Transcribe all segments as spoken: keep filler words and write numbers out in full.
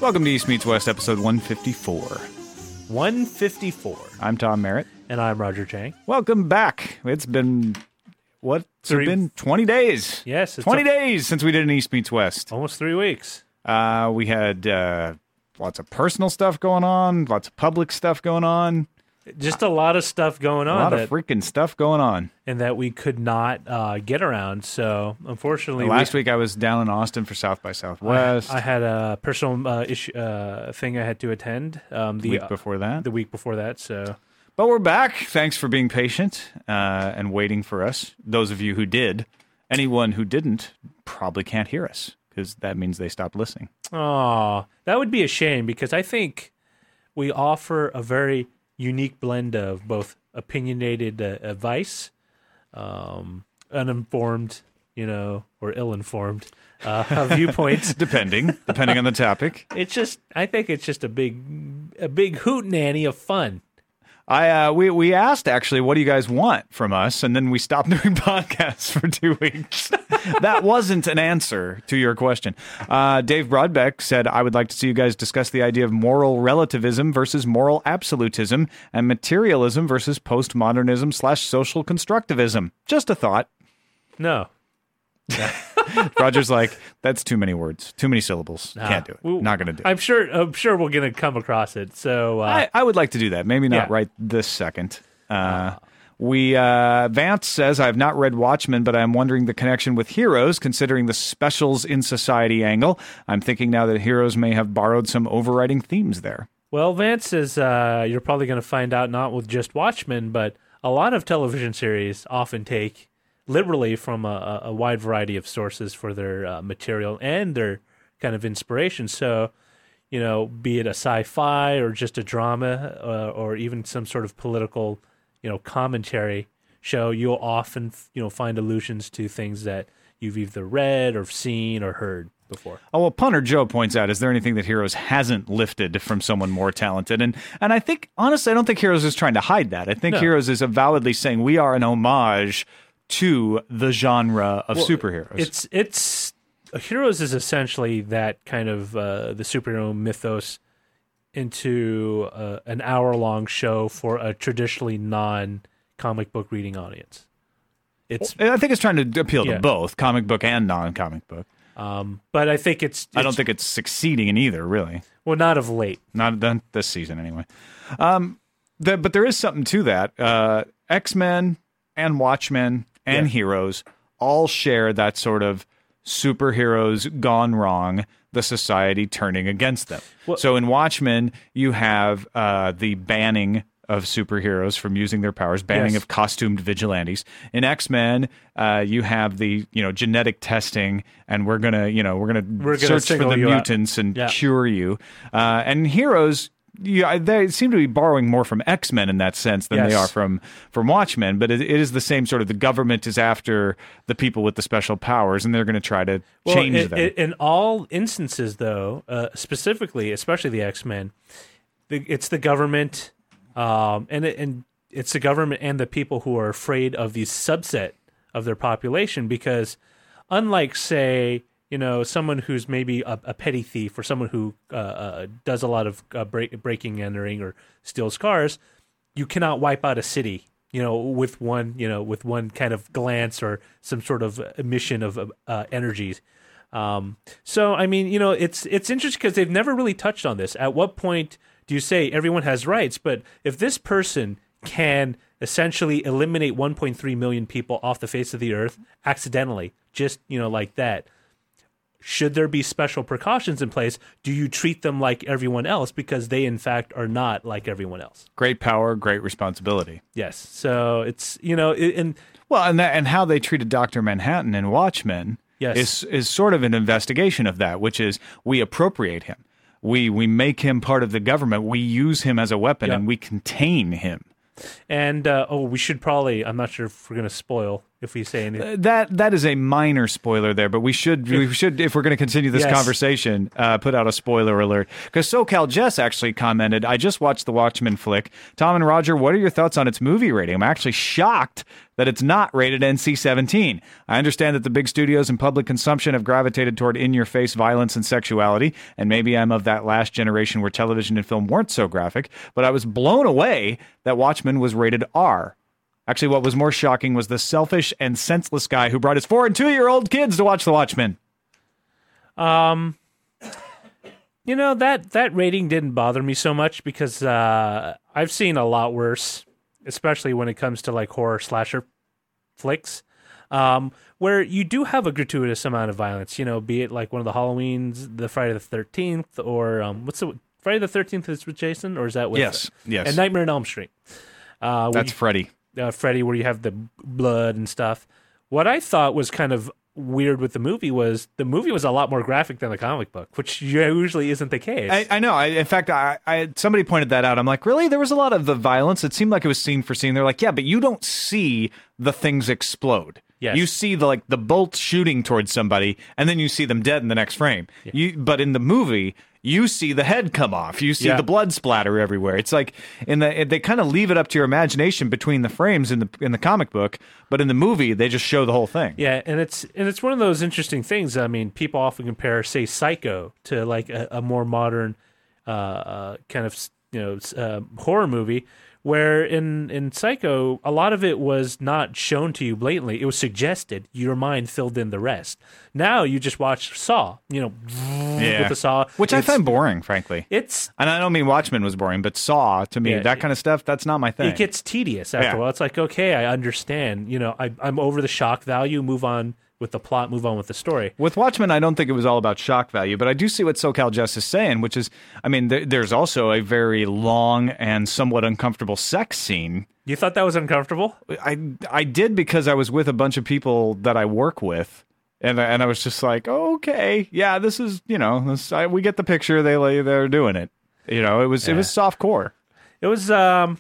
Welcome to East Meets West, episode one fifty-four. one fifty-four. I'm Tom Merritt. And I'm Roger Chang. Welcome back. It's been, what's Three- it been? twenty days. Yes. It's twenty a- days since we did an East Meets West. Almost three weeks. Uh, we had uh, lots of personal stuff going on, lots of public stuff going on, Just a lot of stuff going a on lot that, of freaking stuff going on. and that we could not uh, get around. So, unfortunately, Last we, week I was down in Austin for South by Southwest. I, I had a personal uh, issue uh, thing I had to attend um, the the week before that. the week before that. So, But we're back. Thanks for being patient uh, and waiting for us. Those of you who did. Anyone who didn't probably can't hear us because that means they stopped listening. oh, that would be a shame because I think we offer a very unique blend of both opinionated uh, advice, um, uninformed, you know, or ill-informed uh, viewpoints. Depending, depending on the topic. It's just, I think it's just a big, a big hootenanny of fun. I uh, we we asked actually, what do you guys want from us? And then we stopped doing podcasts for two weeks. That wasn't an answer to your question. Uh, Dave Broadbeck said, I would like to see you guys discuss the idea of moral relativism versus moral absolutism and materialism versus postmodernism slash social constructivism. Just a thought. No, Roger's like, that's too many words, too many syllables. Nah. Can't do it. We- Not going to do it. I'm sure, I'm sure we're gonna come across it. So, uh, I, I would like to do that. Maybe not Yeah. right this second. Uh, we uh, Vance says, I have not read Watchmen, but I'm wondering the connection with Heroes, considering the specials in society angle. I'm thinking now that Heroes may have borrowed some overriding themes there. well, Vance says uh, you're probably gonna find out not with just Watchmen, but a lot of television series often take liberally from a, a wide variety of sources for their uh, material and their kind of inspiration. So, you know, be it a sci-fi or just a drama uh, or even some sort of political, you know, commentary show, you'll often, you know, find allusions to things that you've either read or seen or heard before. Oh, well, Punter Joe points out, is there anything that Heroes hasn't lifted from someone more talented? And and I think, honestly, I don't think Heroes is trying to hide that. I think No. Heroes is avowedly saying we are an homage to the genre of Well, superheroes. It's it's Heroes is essentially that kind of uh, the superhero mythos into uh, an hour long show for a traditionally non comic book reading audience. It's I think it's trying to appeal to Yeah. both, comic book and non-comic book. um, but I think it's, it's I don't think it's succeeding in either, really. well not of late. Not done this season, anyway. Um, the, but there is something to that. Uh, X-Men and Watchmen and Yeah. Heroes all share that sort of superheroes gone wrong, the society turning against them. Well- so in Watchmen, you have uh, the banning of superheroes from using their powers, banning Yes. of costumed vigilantes. In X-Men, uh, you have the you know genetic testing, and we're gonna you know we're gonna We're gonna search for single the you out. mutants and Yeah. cure you. Uh, and Heroes, yeah, they seem to be borrowing more from X-Men in that sense than they Yes. are from from Watchmen. But it, it is the same sort of, the government is after the people with the special powers, and they're going to try to Well, change in, them. in- in all instances, though, uh, specifically, especially the X-Men, the, it's the government, um, and it, and it's the government and the people who are afraid of the subset of their population. Because, unlike, say, you know, someone who's maybe a, a petty thief or someone who uh, uh, does a lot of uh, break, breaking and entering or steals cars, you cannot wipe out a city, you know, with one, you know, with one kind of glance or some sort of emission of uh, energies. Um, so, I mean, you know, it's it's interesting because they've never really touched on this. At what point do you say everyone has rights? But if this person can essentially eliminate one point three million people off the face of the earth accidentally, just, you know, like that, should there be special precautions in place? Do you treat them like everyone else because they, in fact, are not like everyone else? Great power, great responsibility. Yes. So it's, you know, it, and Well, and that, and how they treated Doctor Manhattan in Watchmen Yes. is is sort of an investigation of that, which is we appropriate him. We we make him part of the government. We use him as a weapon, Yeah. and we contain him. And, uh, oh, we should probably, I'm not sure if we're going to spoil if we say anything. Uh, that that is a minor spoiler there, but we should we should if we're going to continue this Yes. conversation, uh, put out a spoiler alert. Because SoCal Jess actually commented, "I just watched the Watchmen flick. Tom and Roger, what are your thoughts on its movie rating? I'm actually shocked that it's not rated N C seventeen. I understand that the big studios and public consumption have gravitated toward in-your-face violence and sexuality, and maybe I'm of that last generation where television and film weren't so graphic, but I was blown away that Watchmen was rated R. Actually, what was more shocking was the selfish and senseless guy who brought his four and two-year-old kids to watch The Watchmen." Um, you know, that, that rating didn't bother me so much because uh, I've seen a lot worse, especially when it comes to like horror slasher flicks, um, where you do have a gratuitous amount of violence, you know, be it like one of the Halloweens, the Friday the thirteenth, or um, what's the Friday the thirteenth is with Jason, or is that with Yes, yes. and Nightmare on Elm Street? Uh, where That's you- Freddy. uh, Freddy, where you have the blood and stuff. What I thought was kind of weird with the movie was the movie was a lot more graphic than the comic book, which usually isn't the case. I, I know. I, in fact, I, I somebody pointed that out. I'm like, really? There was a lot of the violence. It seemed like it was scene for scene. They're like, yeah, but you don't see the things explode. Yes. You see the like the bolt shooting towards somebody, and then you see them dead in the next frame. You, but in the movie, you see the head come off. You see Yeah. the blood splatter everywhere. It's like in the they kind of leave it up to your imagination between the frames in the in the comic book, but in the movie they just show the whole thing. Yeah, and it's and it's one of those interesting things. I mean, people often compare, say, Psycho to like a, a more modern uh, uh, kind of you know uh, horror movie, where in in Psycho a lot of it was not shown to you blatantly; it was suggested. Your mind filled in the rest. Now you just watch Saw, you know, Yeah. with the Saw, Which I It's- find boring, frankly. It's And I don't mean Watchmen was boring, but Saw, to me, Yeah, that kind of stuff, that's not my thing. it gets tedious after Yeah. a while. It's like, okay, I understand. You know, I, I'm over the shock value. Move on with the plot. Move on with the story. With Watchmen, I don't think it was all about shock value, but I do see what SoCal Jess is saying, which is, I mean, there, there's also a very long and somewhat uncomfortable sex scene. You thought that was uncomfortable? I I did because I was with a bunch of people that I work with, and I- and I was just like, oh, okay, yeah, this is, you know, this, I, we get the picture. They lay, they're doing it. You know, it was it Yeah. was soft core. It was. Um,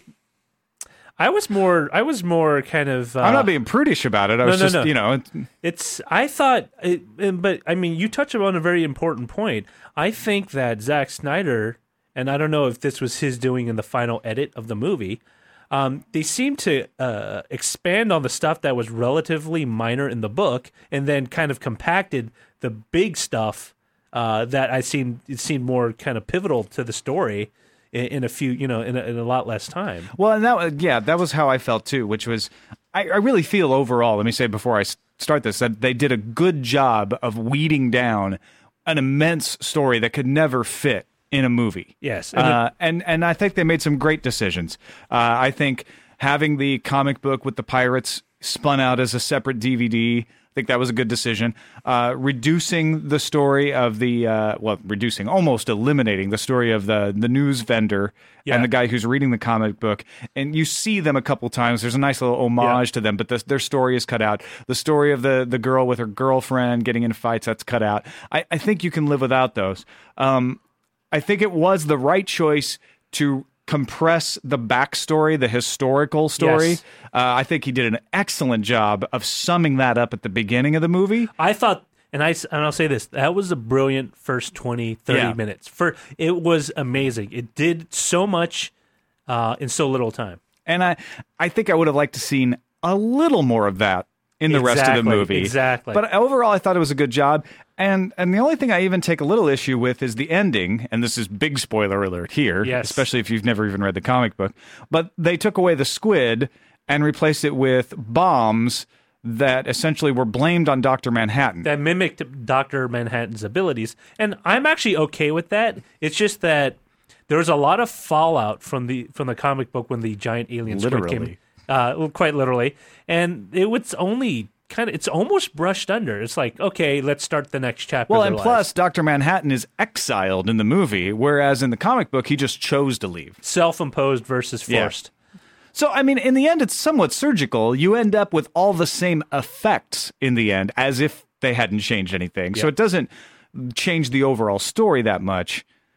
I was more. I was more kind of. Uh, I'm not being prudish about it. I was no, just, no. you know, it, It's. I thought. It, and- but I mean, you touch on a very important point. I think that Zack Snyder, and I don't know if this was his doing in the final edit of the movie. Um, they seem to uh, expand on the stuff that was relatively minor in the book, and then kind of compacted the big stuff uh, that I seen. It seemed more kind of pivotal to the story in, in a few, you know, in a, in a lot less time. Well, and that was- yeah, that was how I felt too, which was I, I really feel overall, let me say before I s- start this, that they did a good job of weeding down an immense story that could never fit in a movie. Yes, and Uh, and, and I think they made some great decisions. Uh, I think having the comic book with the pirates spun out as a separate D V D, I think that was a good decision. Uh, reducing the story of the, uh, well, reducing, almost eliminating the story of the, the news vendor Yeah. and the guy who's reading the comic book. And you see them a couple times. There's a nice little homage to them, but the, their story is cut out. The story of the, the girl with her girlfriend getting in fights, that's cut out. I, I think you can live without those. Um, I think it was the right choice to compress the backstory, the historical story. Yes. Uh, I think he did an excellent job of summing that up at the beginning of the movie. I thought, and I and I'll say this, that was a brilliant first twenty, thirty Yeah. minutes. For it was amazing. It did so much uh, in so little time. And I, I think I would have liked to seen a little more of that in the rest of the Exactly, movie. exactly. But overall, I thought it was a good job. And and the only thing I even take a little issue with is the ending. And this is big spoiler alert here, Yes. especially if you've never even read the comic book. But they took away the squid and replaced it with bombs that essentially were blamed on Doctor Manhattan. That mimicked Doctor Manhattan's abilities, and I'm actually okay with that. It's just that there was a lot of fallout from the from the comic book when the giant alien squid Literally. came, uh, well, quite literally, and it was only kind of it's almost brushed under. It's like, okay, let's start the next chapter. Well, of and their plus, lives. Doctor Manhattan is exiled in the movie, whereas in the comic book, he just chose to leave. self-imposed versus Yeah. forced. So, I mean, in the end, it's somewhat surgical. You end up with all the same effects in the end, as if they hadn't changed anything. So Yeah. it doesn't change the overall story that much.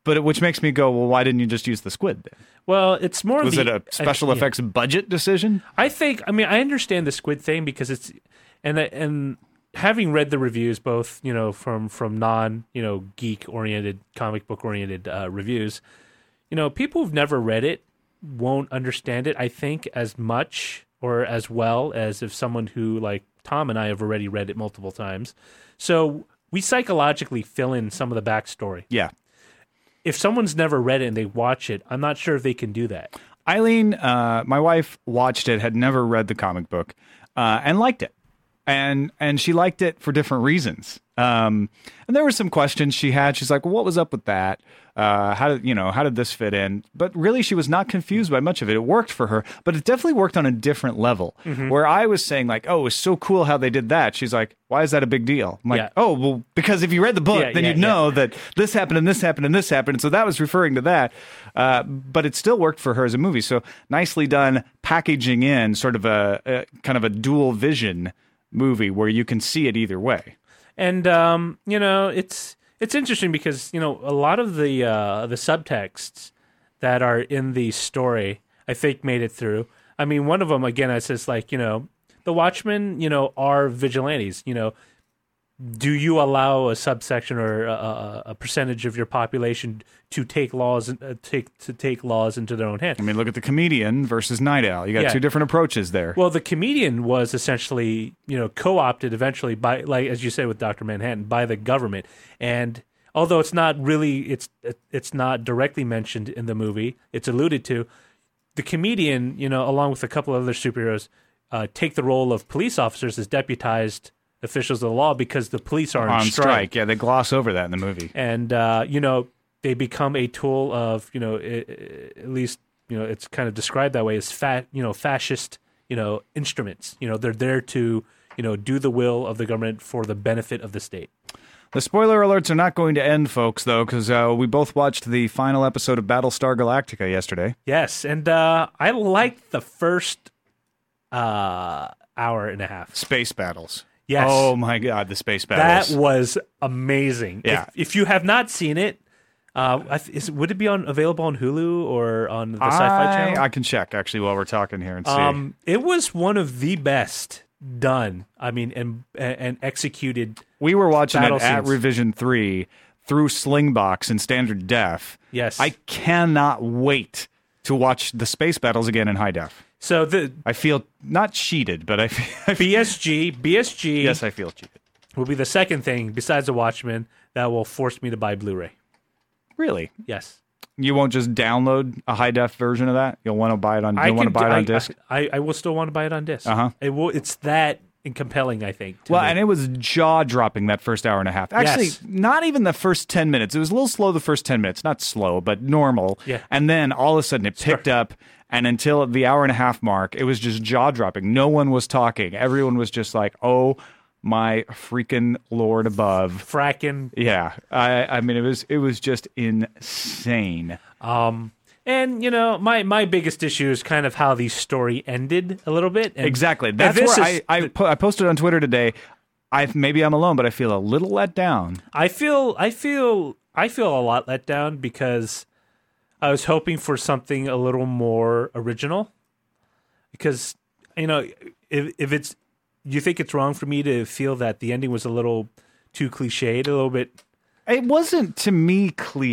but it, which makes me go, well, why didn't you just use the squid then? Well, it's more. Was the, it a special I, yeah. effects budget decision? I think. I mean, I understand the squid thing because it's, and and having read the reviews, both you know from from non you know geek oriented, comic book oriented uh, reviews, you know, people who've never read it won't understand it. I think as much or as well as if someone who like Tom and I have already read it multiple times. So we psychologically fill in some of the backstory. Yeah. If someone's never read it and they watch it, I'm not sure if they can do that. Eileen, uh, my wife, watched it, had never read the comic book, uh, and liked it. And and she liked it for different reasons. Um, and there were some questions she had. She's like, well, what was up with that? Uh, how did, you know, how did this fit in? But really, she was not confused by much of it. It worked for her, but it definitely worked on a different level. Mm-hmm. Where I was saying like, oh, it was so cool how they did that. She's like, why is that a big deal? I'm like, yeah. oh, well, because if you read the book, yeah, then yeah, you'd know yeah. that this happened and this happened and this happened. And so that was referring to that. Uh, but it still worked for her as a movie. So nicely done packaging in sort of a, a kind of a dual vision movie where you can see it either way. And um, you know, it's it's interesting because you know a lot of the uh, the subtexts that are in the story, I think, made it through. I mean, one of them again, it says like you know, the Watchmen, you know, are vigilantes. You know, do you allow a subsection or a, a percentage of your population to take laws uh, take to take laws into their own hands? I mean, look at the Comedian versus Night Owl. You got Yeah. two different approaches there. Well, the Comedian was essentially, you know, co-opted eventually by, like as you say with Doctor Manhattan, by the government. And although it's not really, it's it's not directly mentioned in the movie, it's alluded to. The Comedian, you know, along with a couple of other superheroes, uh, take the role of police officers as deputized officials of the law because the police are on, on strike. strike. Yeah, they gloss over that in the movie. And uh, you know, they become a tool of, you know, I- I- at least, you know, it's kind of described that way as fat, you know, fascist, you know, instruments. You know, they're there to, you know, do the will of the government for the benefit of the state. The spoiler alerts are not going to end, folks, though, because uh, we both watched the final episode of Battlestar Galactica yesterday. Yes, and uh, I liked the first uh, hour and a half. Space battles. Yes. Oh, my God, the space battles. That was amazing. Yeah. If, if you have not seen it, uh, I th- is, would it be on available on Hulu or on the Sci-Fi I, Channel? I can check, actually, while we're talking here and see. Um, it was one of the best done. I mean, and and executed. We were watching it battle at scenes. Revision three through Slingbox in standard def. Yes. I cannot wait to watch the space battles again in high def. So the I feel not cheated, but I feel, I feel B S G, B S G yes, I feel cheated. will be the second thing besides the Watchmen that will force me to buy Blu-ray. Really? Yes. You won't just download a high def version of that? You'll want to buy it on I you'll want to can- buy it on I- disc? I, I will still want to buy it on disc. Uh-huh. It will. It's that compelling, I think. to Well, me. and it was jaw dropping that first hour and a half. Actually, Yes. not even the first ten minutes. It was a little slow the first ten minutes. Not slow, but normal. Yeah. And then all of a sudden it picked up, and until the hour and a half mark, it was just jaw dropping. No one was talking. Everyone was just like, oh my freaking Lord above. fracking. Yeah. I, I mean, it was it was just insane. Um, and you know, my my biggest issue is kind of how the story ended a little bit. And, Exactly. and That's this where is- I I, po- I posted on Twitter today. I maybe I'm alone, but I feel a little let down. I feel I feel I feel a lot let down because I was hoping for something a little more original. Because you know, if if it's you think it's wrong for me to feel that the ending was a little too cliched, a little bit. It wasn't to me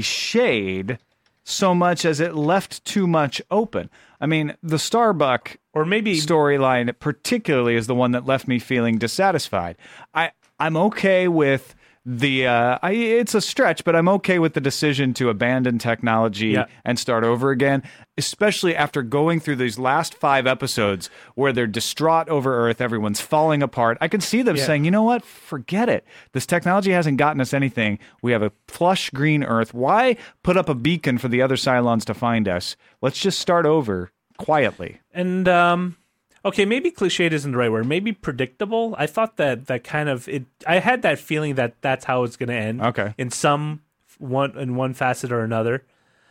cliched so much as it left too much open. I mean, the Starbuck Or maybe storyline particularly is the one that left me feeling dissatisfied. I I'm okay with the uh I, it's a stretch, but I'm okay with the decision to abandon technology Yeah. and start over again, especially after going through these last five episodes where they're distraught over Earth, everyone's falling apart. I can see them Yeah. saying, you know what, forget it. This technology hasn't gotten us anything. We have a flush green Earth. Why put up a beacon for the other Cylons to find us? Let's just start over quietly. and um okay, maybe cliched isn't the right word. Maybe predictable. I thought that that kind of it. I had that feeling that that's how it's going to end. Okay. In some one in one facet or another,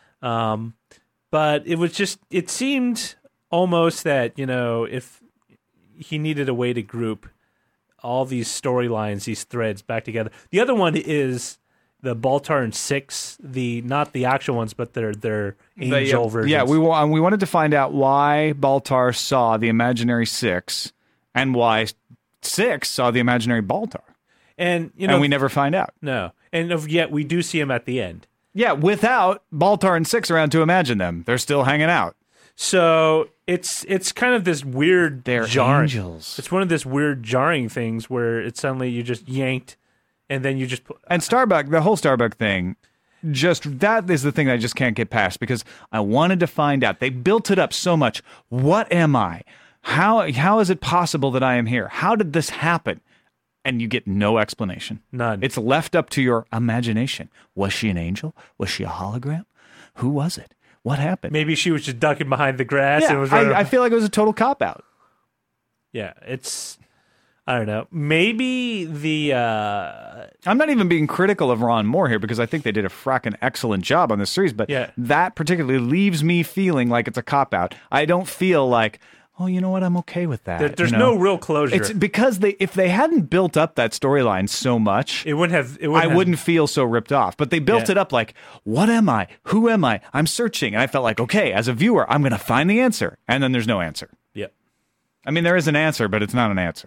um, but it was just it seemed almost that you know if he needed a way to group all these storylines, these threads back together. The other one is the Baltar and Six, the not the actual ones, but their their angel They, uh, versions. Yeah, we wa- we wanted to find out why Baltar saw the imaginary Six, and why Six saw the imaginary Baltar, and you know and we never find out. no, and of, yet we do see him at the end. Yeah, without Baltar and Six around to imagine them, they're still hanging out. So it's it's kind of this weird They're jarring. angels. It's one of this weird jarring things where it's suddenly you just yanked, and then you just put, And Starbuck, the whole Starbuck thing, just that is the thing that I just can't get past because I wanted to find out. They built it up so much. What am I? How how is it possible that I am here? How did this happen? And you get no explanation. none. It's left up to your imagination. Was she an angel? Was she a hologram? Who was it? What happened? Maybe she was just ducking behind the grass. Yeah, and was running I, I feel like it was a total cop out. Yeah, it's I don't know. Maybe the uh I'm not even being critical of Ron Moore here because I think they did a fracking excellent job on this series, but Yeah. that particularly leaves me feeling like it's a cop out. I don't feel like, oh, you know what, I'm okay with that. there, there's you know? no real closure. It's because they if they hadn't built up that storyline so much, it wouldn't have. It I wouldn't have- wouldn't feel so ripped off. But they built Yeah. it up like, what am I? Who am I? I'm searching. And I felt like, okay, as a viewer, I'm going to find the answer. And then there's no answer. Yeah. I mean, there is an answer, but it's not an answer.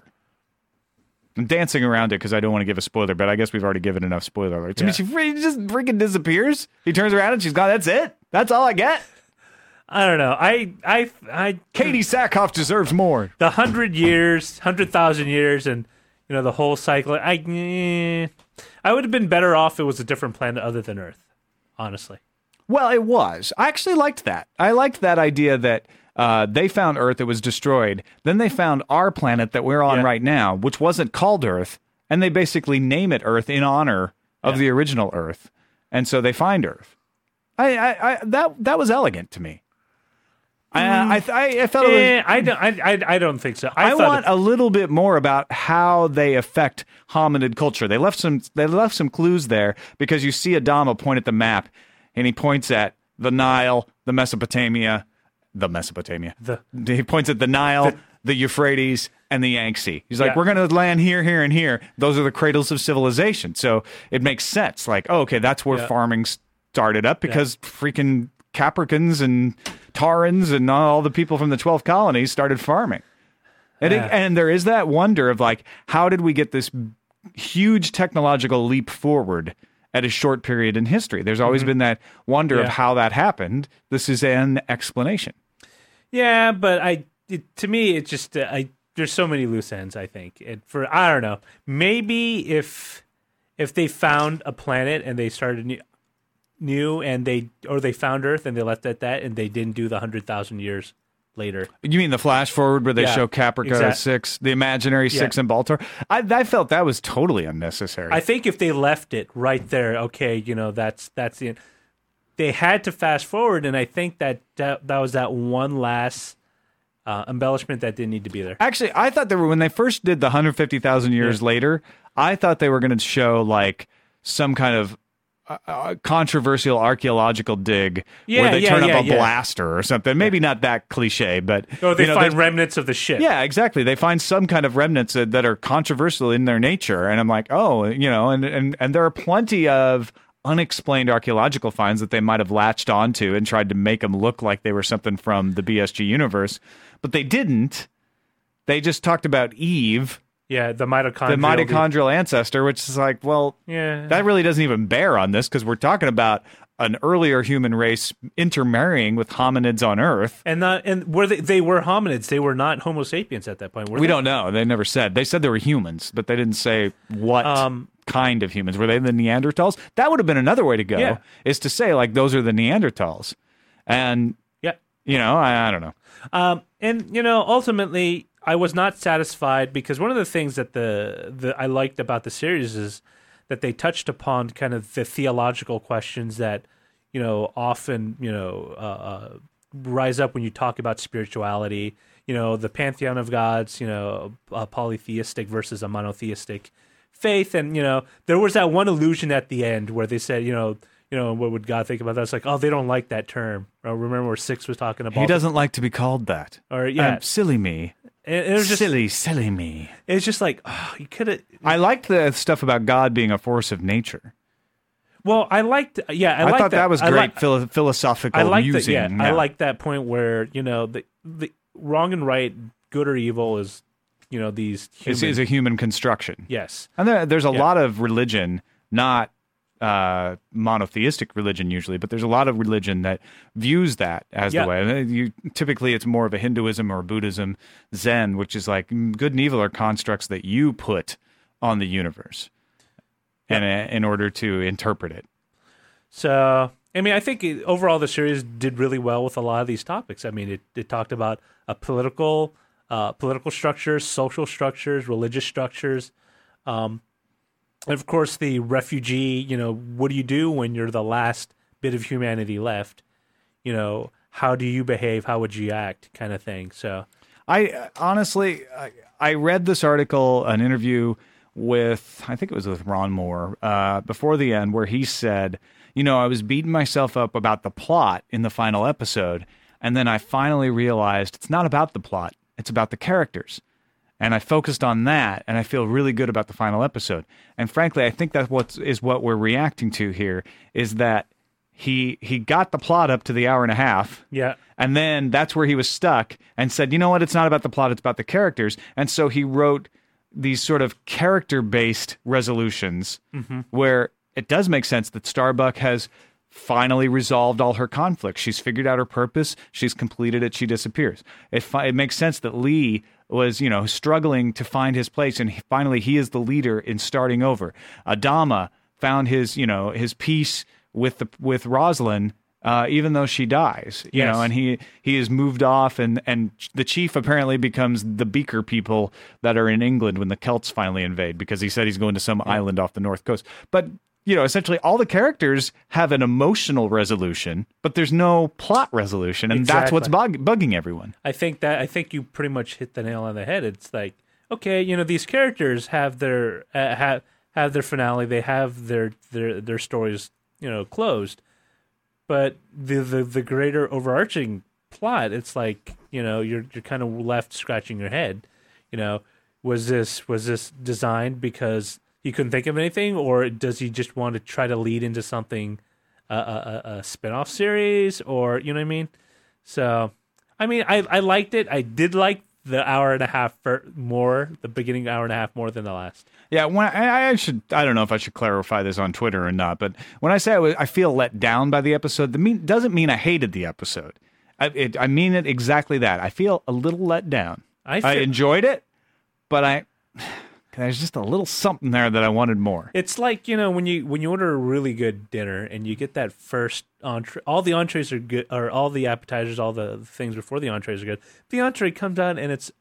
I'm dancing around it because I don't want to give a spoiler, but I guess we've already given enough spoiler alerts. I mean, Yeah. she free- just freaking disappears. He turns around and she's gone. That's it. That's all I get. I don't know. I I I Katie Sackhoff deserves more. the hundred years, hundred thousand years, and you know the whole cycle. I eh, I would have been better off if it was a different planet other than Earth. Honestly, Well, it was. I actually liked that. I liked that idea that uh, they found Earth, it was destroyed. Then they found our planet that we're on Yeah. right now, which wasn't called Earth, and they basically name it Earth in honor of Yeah. the original Earth. And so they find Earth. I, I, I that that was elegant to me. I, I, I, I felt it was. eh, I don't. I, I I don't think so. I, I thought want it- a little bit more about how they affect hominid culture. They left some they left some clues there because you see Adama point at the map and he points at the Nile, the Mesopotamia, the Mesopotamia. The- he points at the Nile, the, Euphrates, and the Yangtze. He's like, Yeah. we're going to land here, here, and here. Those are the cradles of civilization. So it makes sense. Like, oh, okay, that's where Yeah. farming started up because freaking Capricans and Tarans and all the people from the twelve colonies started farming. And, it, Yeah. and there is that wonder of like, how did we get this huge technological leap forward at a short period in history? There's always been that wonder of Yeah. how that happened. This is an explanation. Yeah, but I it, to me it just uh, I there's so many loose ends. I think it for I don't know. Maybe if if they found a planet and they started new, new and they or they found Earth and they left it at that and they didn't do the hundred thousand years later. You mean the flash forward where they Yeah, show Caprica exact- six, the imaginary Yeah. six in Baltar? I, I felt that was totally unnecessary. I think if they left it right there, okay, you know that's that's the. They had to fast forward, and I think that that, that was that one last uh, embellishment that didn't need to be there. Actually, I thought they were when they first did the one hundred fifty thousand years Yeah. later. I thought they were going to show like some kind of uh, uh, controversial archaeological dig Yeah, where they yeah, turn yeah, up a yeah. blaster or something. Maybe not that cliche, but Or they you know, find they- remnants of the ship. yeah, exactly. They find some kind of remnants that, that are controversial in their nature, and I'm like, oh, you know, and and and there are plenty of unexplained archaeological finds that they might have latched onto and tried to make them look like they were something from the B S G universe, but they didn't. They just talked about Eve, Yeah, the mitochondrial. the mitochondrial ancestor, which is like, well, Yeah. that really doesn't even bear on this because we're talking about an earlier human race intermarrying with hominids on Earth. and not and were they they were hominids. They were not Homo sapiens at that point. Were We they? don't know. They never said. They said they were humans, but they didn't say what Um, kind of humans. Were they the Neanderthals? That would have been another way to go, Yeah. is to say, like, those are the Neanderthals. And, Yeah. you know, I, I don't know. Um, and you know, ultimately, I was not satisfied because one of the things that the the I liked about the series is that they touched upon kind of the theological questions that you know often you know uh, uh, rise up when you talk about spirituality. You know, the pantheon of gods. You know, a polytheistic versus a monotheistic faith, and you know, there was that one allusion at the end where they said, you know. You know, what would God think about that? It's like, oh, they don't like that term. Or remember where Six was talking about? He doesn't like to be called that. Or yeah, Um, silly me. it, it was just silly, silly me. it's just like oh, you could have. I liked the stuff about God being a force of nature. Well, I liked, yeah, I, I liked thought that, was I great like- philo- philosophical I like that. musing. Yeah, Yeah. I like that point where you know the the wrong and right, good or evil is, you know, these It's, human. it's a human construction. yes, And there, there's a Yeah. lot of religion, not uh, monotheistic religion usually, but there's a lot of religion that views that as Yeah. the way. You, typically, it's more of a Hinduism or Buddhism, Zen, which is like mm, good and evil are constructs that you put on the universe, Yeah. and in order to interpret it. So, I mean, I think it, overall the series did really well with a lot of these topics. I mean, it, it talked about a political, uh, political structures, social structures, religious structures, um, and of course the refugee. You know, what do you do when you're the last bit of humanity left? You know, how do you behave? How would you act? Kind of thing. So, I uh, honestly, I, I read this article, an interview with, I think it was with Ron Moore, uh, before the end, where he said, you know, I was beating myself up about the plot in the final episode, and then I finally realized it's not about the plot, it's about the characters. And I focused on that, and I feel really good about the final episode. And frankly, I think that's what is what we're reacting to here, is that he he got the plot up to the hour and a half, yeah, and then that's where he was stuck and said, you know what, it's not about the plot, it's about the characters. And so he wrote these sort of character-based resolutions where it does make sense that Starbuck has finally resolved all her conflicts. She's figured out her purpose. She's completed it. She disappears. It, fi- it makes sense that Lee was, you know, struggling to find his place, and he, finally he is the leader in starting over. Adama found his, you know, his peace with the with Rosalind, uh, even though she dies, you Yes. know, and he he has moved off, and and the chief apparently becomes the Beaker people that are in England when the Celts finally invade, because he said he's going to some island off the north coast. But you know, essentially all the characters have an emotional resolution, but there's no plot resolution, and that's what's bug- bugging everyone. I think that I think you pretty much hit the nail on the head. It's like, okay, you know, these characters have their uh, have have their finale. They have their their their stories, you know, closed. But the the the greater overarching plot, it's like, you know, you're you're kind of left scratching your head. You know, was this was this designed because he couldn't think of anything, or does he just want to try to lead into something, uh, a, a, a spin-off series, or, you know what I mean? So, I mean, I, I liked it. I did like the hour and a half for more, the beginning hour and a half more than the last. Yeah, when I, I should, I don't know if I should clarify this on Twitter or not, but when I say I, was, I feel let down by the episode, that mean, doesn't mean I hated the episode. I, it, I mean it exactly that. I feel a little let down. I, I feel, enjoyed it, but I there's just a little something there that I wanted more. It's like, you know, when you when you order a really good dinner and you get that first entree, all the entrees are good, or all the appetizers, all the things before the entrees are good. The entree comes out and it's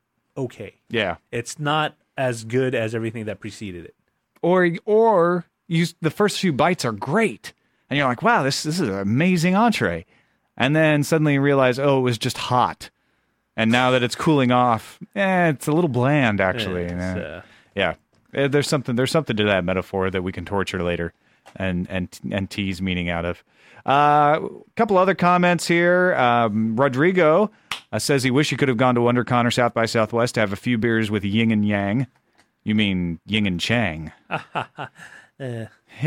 okay. Yeah. It's not as good as everything that preceded it. Or or you the first few bites are great, and you're like, wow, this this is an amazing entree, and then suddenly you realize, oh, it was just hot. And now that it's cooling off, eh, it's a little bland, actually. It's, Eh, uh, yeah, Eh, there's something there's something to that metaphor that we can torture later, and and and tease meaning out of. A uh, couple other comments here. Um, Rodrigo uh, says he wish he could have gone to WonderCon or South by Southwest to have a few beers with Ying and Yang. You mean Ying and Chang? eh.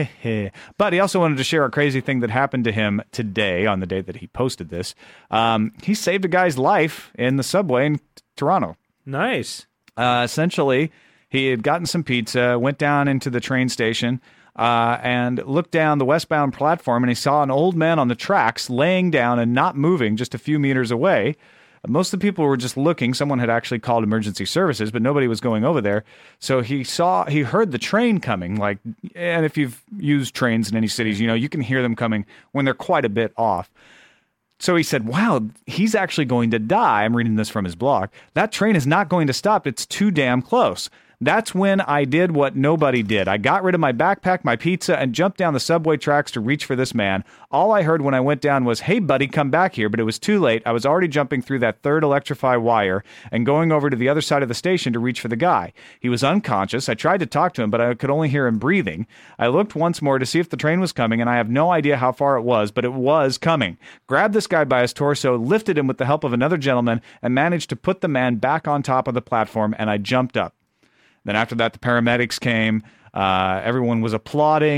But he also wanted to share a crazy thing that happened to him today, on the day that he posted this. Um, he saved a guy's life in the subway in Toronto. Nice. Uh, essentially, he had gotten some pizza, went down into the train station, uh, and looked down the westbound platform, and he saw an old man on the tracks laying down and not moving just a few meters away. Most of the people were just looking. Someone had actually called emergency services, but nobody was going over there. So he saw, he heard the train coming. Like, and if you've used trains in any cities, you know, you can hear them coming when they're quite a bit off. So he said, wow, he's actually going to die. I'm reading this from his blog. That train is not going to stop. It's too damn close. That's when I did what nobody did. I got rid of my backpack, my pizza, and jumped down the subway tracks to reach for this man. All I heard when I went down was, hey, buddy, come back here. But it was too late. I was already jumping through that third electrify wire and going over to the other side of the station to reach for the guy. He was unconscious. I tried to talk to him, but I could only hear him breathing. I looked once more to see if the train was coming, and I have no idea how far it was, but it was coming. Grabbed this guy by his torso, lifted him with the help of another gentleman, and managed to put the man back on top of the platform, and I jumped up. Then after that, the paramedics came. Uh, everyone was applauding,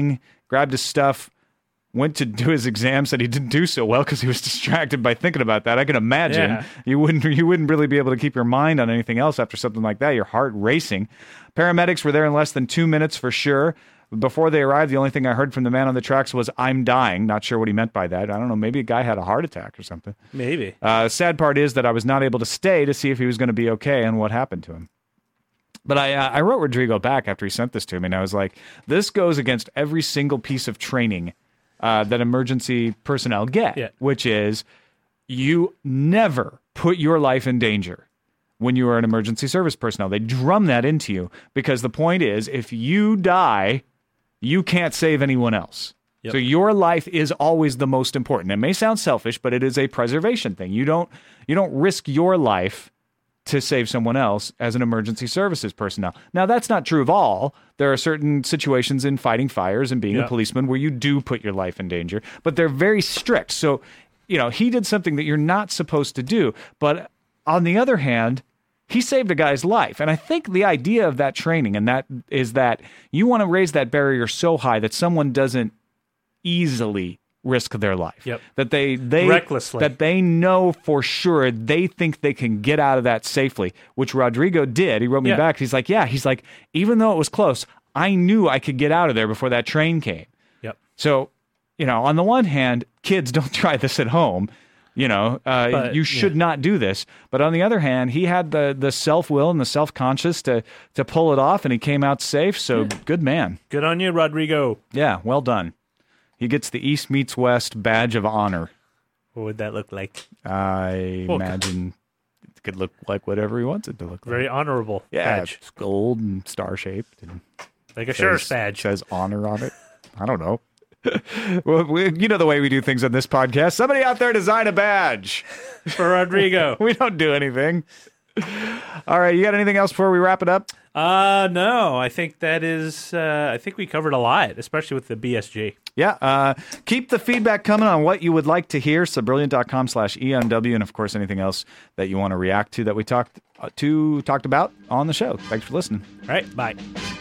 grabbed his stuff, went to do his exam, said he didn't do so well because he was distracted by thinking about that. I can imagine Yeah. you wouldn't you wouldn't really be able to keep your mind on anything else after something like that. Your heart racing. Paramedics were there in less than two minutes for sure. Before they arrived, the only thing I heard from the man on the tracks was, "I'm dying." Not sure what he meant by that. I don't know. Maybe a guy had a heart attack or something. Maybe. Uh, sad part is that I was not able to stay to see if he was going to be okay and what happened to him. But I, uh, I wrote Rodrigo back after he sent this to me, and I was like, this goes against every single piece of training uh, that emergency personnel get, Yeah. which is you never put your life in danger when you are an emergency service personnel. They drum that into you because the point is, if you die, you can't save anyone else. Yep. So your life is always the most important. It may sound selfish, but it is a preservation thing. You don't you don't risk your life to save someone else as an emergency services personnel. Now, that's not true of all. There are certain situations in fighting fires and being Yeah. a policeman where you do put your life in danger, but they're very strict. So, you know, he did something that you're not supposed to do. But on the other hand, he saved a guy's life. And I think the idea of that training and that is that you want to raise that barrier so high that someone doesn't easily risk their life. Yep. That they they Recklessly. that they know for sure they think they can get out of that safely, which Rodrigo did. He wrote me Yeah. back. He's like, yeah, he's like, even though it was close, I knew I could get out of there before that train came. Yep. So, you know, on the one hand, kids, don't try this at home. You know, uh, But, you should yeah. not do this. But on the other hand, he had the the self will and the self conscious to to pull it off, and he came out safe. So good man. Good on you, Rodrigo. Yeah, well done. He gets the East meets West badge of honor. What would that look like? I Well, imagine it could look like whatever he wants it to look like. Very honorable Yeah, badge. it's gold and star shaped and Like a sheriff's says, badge. says honor on it. I don't know. Well, we, you know the way we do things on this podcast. Somebody out there design a badge. For Rodrigo. We don't do anything. All right, you got anything else before we wrap it up? Uh, no, I think that is, uh, I think we covered a lot, especially with the B S G. Yeah, uh, keep the feedback coming on what you would like to hear. Subrilliant.com slash EMW, and of course anything else that you want to react to that we talked uh, to talked about on the show. Thanks for listening. All right, bye.